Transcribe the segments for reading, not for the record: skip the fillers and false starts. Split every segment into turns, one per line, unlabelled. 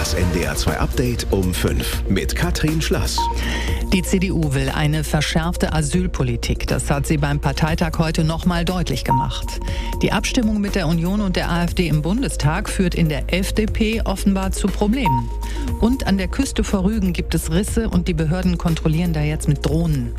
Das NDR2 Update um 5 mit Katrin Schlass.
Die CDU will eine verschärfte Asylpolitik. Das hat sie beim Parteitag heute nochmal deutlich gemacht. Die Abstimmung mit der Union und der AfD im Bundestag führt in der FDP offenbar zu Problemen. Und an der Küste vor Rügen gibt es Risse und die Behörden kontrollieren da jetzt mit Drohnen.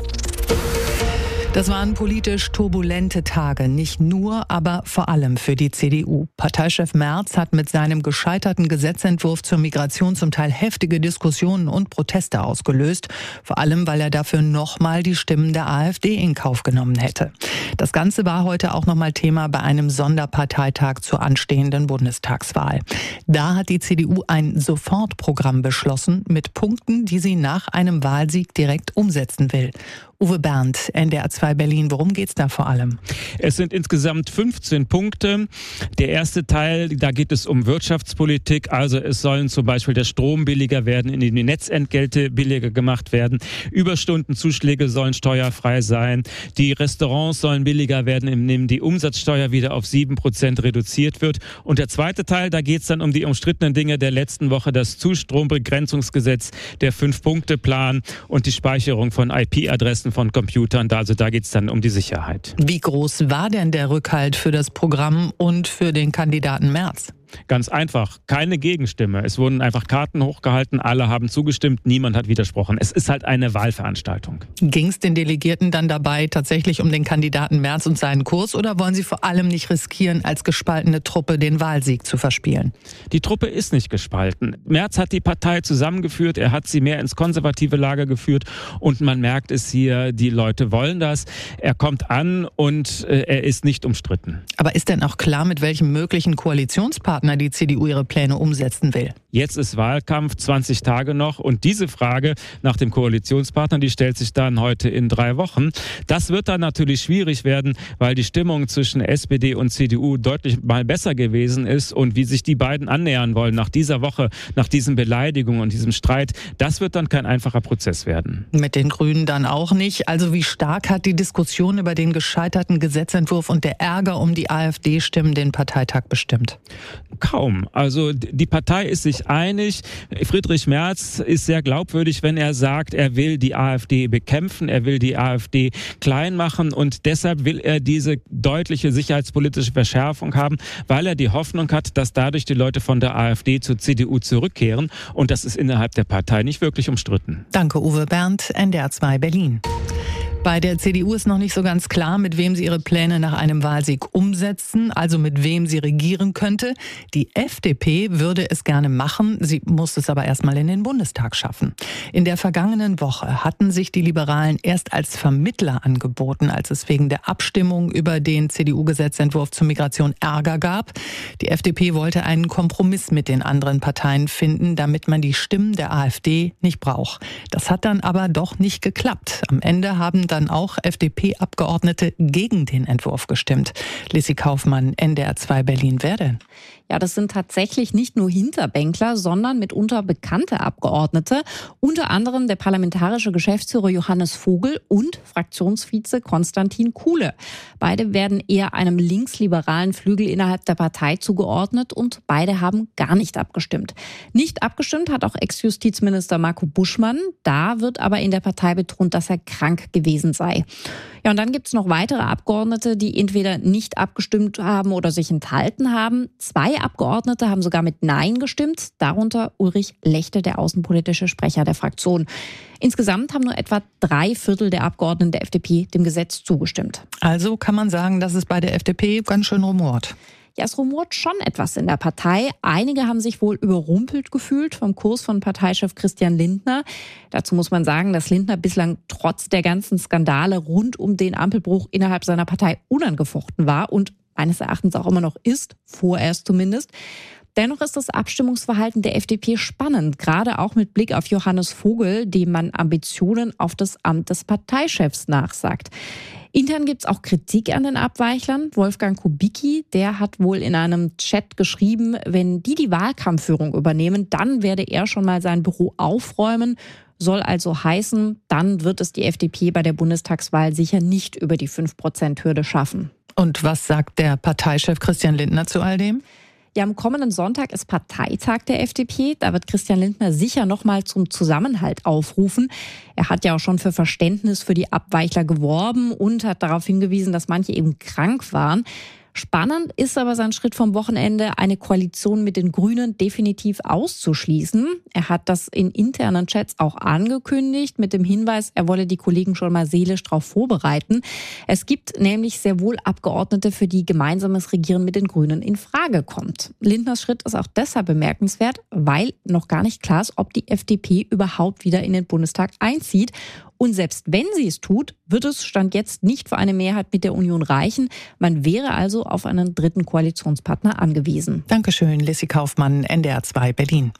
Das waren politisch turbulente Tage, nicht nur, aber vor allem für die CDU. Parteichef Merz hat mit seinem gescheiterten Gesetzentwurf zur Migration zum Teil heftige Diskussionen und Proteste ausgelöst, vor allem weil er dafür nochmal die Stimmen der AfD in Kauf genommen hätte. Das Ganze war heute auch nochmal Thema bei einem Sonderparteitag zur anstehenden Bundestagswahl. Da hat die CDU ein Sofortprogramm beschlossen mit Punkten, die sie nach einem Wahlsieg direkt umsetzen will. Uwe Bernd, NDR2 Berlin. Worum geht's da vor allem?
Es sind insgesamt 15 Punkte. Der erste Teil, da geht es um Wirtschaftspolitik. Also es sollen zum Beispiel der Strom billiger werden, indem die Netzentgelte billiger gemacht werden. Überstundenzuschläge sollen steuerfrei sein. Die Restaurants sollen billiger werden, indem die Umsatzsteuer wieder auf 7% reduziert wird. Und der zweite Teil, da geht's dann um die umstrittenen Dinge der letzten Woche. Das Zustrombegrenzungsgesetz, der 5-Punkte-Plan und die Speicherung von IP-Adressen von Computern, da geht es dann um die Sicherheit.
Wie groß war denn der Rückhalt für das Programm und für den Kandidaten Merz?
Ganz einfach, keine Gegenstimme. Es wurden einfach Karten hochgehalten, alle haben zugestimmt, niemand hat widersprochen. Es ist halt eine Wahlveranstaltung.
Ging es den Delegierten dann dabei tatsächlich um den Kandidaten Merz und seinen Kurs oder wollen sie vor allem nicht riskieren, als gespaltene Truppe den Wahlsieg zu verspielen?
Die Truppe ist nicht gespalten. Merz hat die Partei zusammengeführt, er hat sie mehr ins konservative Lager geführt und man merkt es hier, die Leute wollen das. Er kommt an und er ist nicht umstritten.
Aber ist denn auch klar, mit welchem möglichen Koalitionspartner die CDU ihre Pläne umsetzen will?
Jetzt ist Wahlkampf, 20 Tage noch und diese Frage nach dem Koalitionspartner, die stellt sich dann heute in 3 Wochen. Das wird dann natürlich schwierig werden, weil die Stimmung zwischen SPD und CDU deutlich mal besser gewesen ist und wie sich die beiden annähern wollen nach dieser Woche, nach diesen Beleidigungen und diesem Streit, das wird dann kein einfacher Prozess werden.
Mit den Grünen dann auch nicht. Also wie stark hat die Diskussion über den gescheiterten Gesetzentwurf und der Ärger um die AfD-Stimmen den Parteitag bestimmt?
Kaum. Also die Partei ist sich einig. Friedrich Merz ist sehr glaubwürdig, wenn er sagt, er will die AfD bekämpfen, er will die AfD klein machen und deshalb will er diese deutliche sicherheitspolitische Verschärfung haben, weil er die Hoffnung hat, dass dadurch die Leute von der AfD zur CDU zurückkehren und das ist innerhalb der Partei nicht wirklich umstritten.
Danke, Uwe Bernd, NDR2 Berlin. Bei der CDU ist noch nicht so ganz klar, mit wem sie ihre Pläne nach einem Wahlsieg umsetzen, also mit wem sie regieren könnte. Die FDP würde es gerne machen, sie muss es aber erstmal in den Bundestag schaffen. In der vergangenen Woche hatten sich die Liberalen erst als Vermittler angeboten, als es wegen der Abstimmung über den CDU-Gesetzentwurf zur Migration Ärger gab. Die FDP wollte einen Kompromiss mit den anderen Parteien finden, damit man die Stimmen der AfD nicht braucht. Das hat dann aber doch nicht geklappt. Am Ende haben dann auch FDP-Abgeordnete gegen den Entwurf gestimmt. Lissy Kaufmann, NDR2 Berlin. Wer denn?
Ja, das sind tatsächlich nicht nur Hinterbänkler, sondern mitunter bekannte Abgeordnete. Unter anderem der parlamentarische Geschäftsführer Johannes Vogel und Fraktionsvize Konstantin Kuhle. Beide werden eher einem linksliberalen Flügel innerhalb der Partei zugeordnet und beide haben gar nicht abgestimmt. Nicht abgestimmt hat auch Ex-Justizminister Marco Buschmann. Da wird aber in der Partei betont, dass er krank gewesen sei. Ja, und dann gibt's noch weitere Abgeordnete, die entweder nicht abgestimmt haben oder sich enthalten haben. 2 Abgeordnete haben sogar mit Nein gestimmt, darunter Ulrich Lechte, der außenpolitische Sprecher der Fraktion. Insgesamt haben nur etwa 3/4 der Abgeordneten der FDP dem Gesetz zugestimmt.
Also kann man sagen, dass es bei der FDP ganz schön rumort.
Ja, es rumort schon etwas in der Partei. Einige haben sich wohl überrumpelt gefühlt vom Kurs von Parteichef Christian Lindner. Dazu muss man sagen, dass Lindner bislang trotz der ganzen Skandale rund um den Ampelbruch innerhalb seiner Partei unangefochten war und meines Erachtens auch immer noch ist, vorerst zumindest. Dennoch ist das Abstimmungsverhalten der FDP spannend, gerade auch mit Blick auf Johannes Vogel, dem man Ambitionen auf das Amt des Parteichefs nachsagt. Intern gibt es auch Kritik an den Abweichlern. Wolfgang Kubicki, der hat wohl in einem Chat geschrieben, wenn die Wahlkampfführung übernehmen, dann werde er schon mal sein Büro aufräumen. Soll also heißen, dann wird es die FDP bei der Bundestagswahl sicher nicht über die 5%-Hürde schaffen.
Und was sagt der Parteichef Christian Lindner zu all dem?
Ja, am kommenden Sonntag ist Parteitag der FDP. Da wird Christian Lindner sicher nochmal zum Zusammenhalt aufrufen. Er hat ja auch schon für Verständnis für die Abweichler geworben und hat darauf hingewiesen, dass manche eben krank waren. Spannend ist aber sein Schritt vom Wochenende, eine Koalition mit den Grünen definitiv auszuschließen. Er hat das in internen Chats auch angekündigt, mit dem Hinweis, er wolle die Kollegen schon mal seelisch darauf vorbereiten. Es gibt nämlich sehr wohl Abgeordnete, für die gemeinsames Regieren mit den Grünen in Frage kommt. Lindners Schritt ist auch deshalb bemerkenswert, weil noch gar nicht klar ist, ob die FDP überhaupt wieder in den Bundestag einzieht. Und selbst wenn sie es tut, wird es Stand jetzt nicht für eine Mehrheit mit der Union reichen. Man wäre also auf einen dritten Koalitionspartner angewiesen.
Dankeschön, Lissy Kaufmann, NDR 2 Berlin.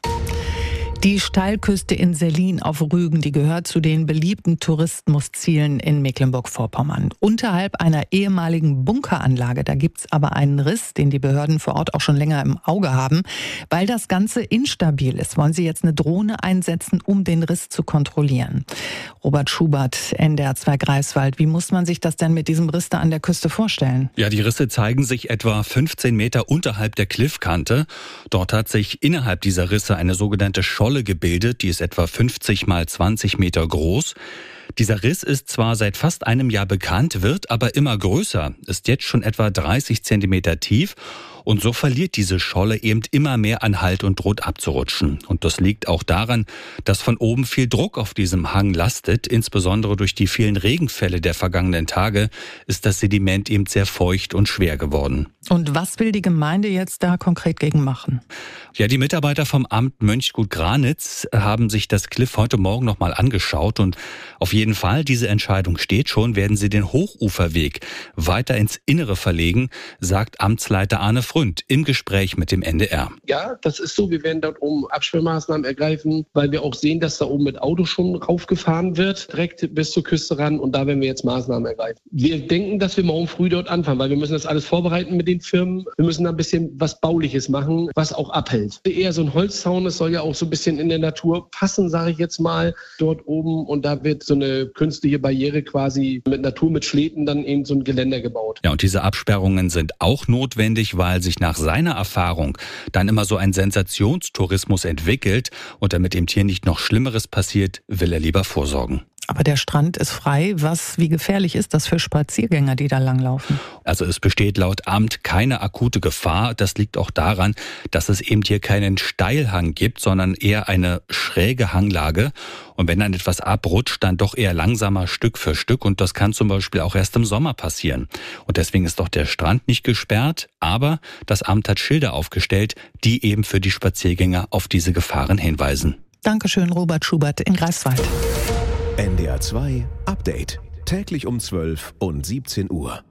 Die Steilküste in Sellin auf Rügen, die gehört zu den beliebten Tourismuszielen in Mecklenburg-Vorpommern. Unterhalb einer ehemaligen Bunkeranlage, da gibt's aber einen Riss, den die Behörden vor Ort auch schon länger im Auge haben. Weil das Ganze instabil ist, wollen sie jetzt eine Drohne einsetzen, um den Riss zu kontrollieren. Robert Schubert, NDR 2 Greifswald, wie muss man sich das denn mit diesem Riss da an der Küste vorstellen?
Ja, die Risse zeigen sich etwa 15 Meter unterhalb der Kliffkante. Dort hat sich innerhalb dieser Risse eine sogenannte Scholle gebildet, die ist etwa 50 mal 20 Meter groß. Dieser Riss ist zwar seit fast einem Jahr bekannt, wird aber immer größer, ist jetzt schon etwa 30 Zentimeter tief. Und so verliert diese Scholle eben immer mehr an Halt und droht abzurutschen. Und das liegt auch daran, dass von oben viel Druck auf diesem Hang lastet. Insbesondere durch die vielen Regenfälle der vergangenen Tage ist das Sediment eben sehr feucht und schwer geworden.
Und was will die Gemeinde jetzt da konkret gegen machen?
Ja, die Mitarbeiter vom Amt Mönchgut-Granitz haben sich das Kliff heute Morgen nochmal angeschaut. Und auf jeden Fall, diese Entscheidung steht schon, werden sie den Hochuferweg weiter ins Innere verlegen, sagt Amtsleiter Arne Fründ im Gespräch mit dem NDR.
Ja, das ist so. Wir werden dort oben Absperrmaßnahmen ergreifen, weil wir auch sehen, dass da oben mit Auto schon raufgefahren wird, direkt bis zur Küste ran. Und da werden wir jetzt Maßnahmen ergreifen. Wir denken, dass wir morgen früh dort anfangen, weil wir müssen das alles vorbereiten mit den Firmen. Wir müssen da ein bisschen was Bauliches machen, was auch abhält. Eher so ein Holzzaun, das soll ja auch so ein bisschen in der Natur passen, sage ich jetzt mal, dort oben. Und da wird so eine künstliche Barriere quasi mit Natur, mit Schläten dann eben so ein Geländer gebaut.
Ja, und diese Absperrungen sind auch notwendig, weil sich nach seiner Erfahrung dann immer so ein Sensationstourismus entwickelt. Und damit dem Tier nicht noch Schlimmeres passiert, will er lieber vorsorgen.
Aber der Strand ist frei. Wie gefährlich ist das für Spaziergänger, die da langlaufen?
Also es besteht laut Amt keine akute Gefahr. Das liegt auch daran, dass es eben hier keinen Steilhang gibt, sondern eher eine schräge Hanglage. Und wenn dann etwas abrutscht, dann doch eher langsamer Stück für Stück. Und das kann zum Beispiel auch erst im Sommer passieren. Und deswegen ist auch der Strand nicht gesperrt. Aber das Amt hat Schilder aufgestellt, die eben für die Spaziergänger auf diese Gefahren hinweisen.
Dankeschön, Robert Schubert in Greifswald.
NDR 2 Update. Täglich um 12 und 17 Uhr.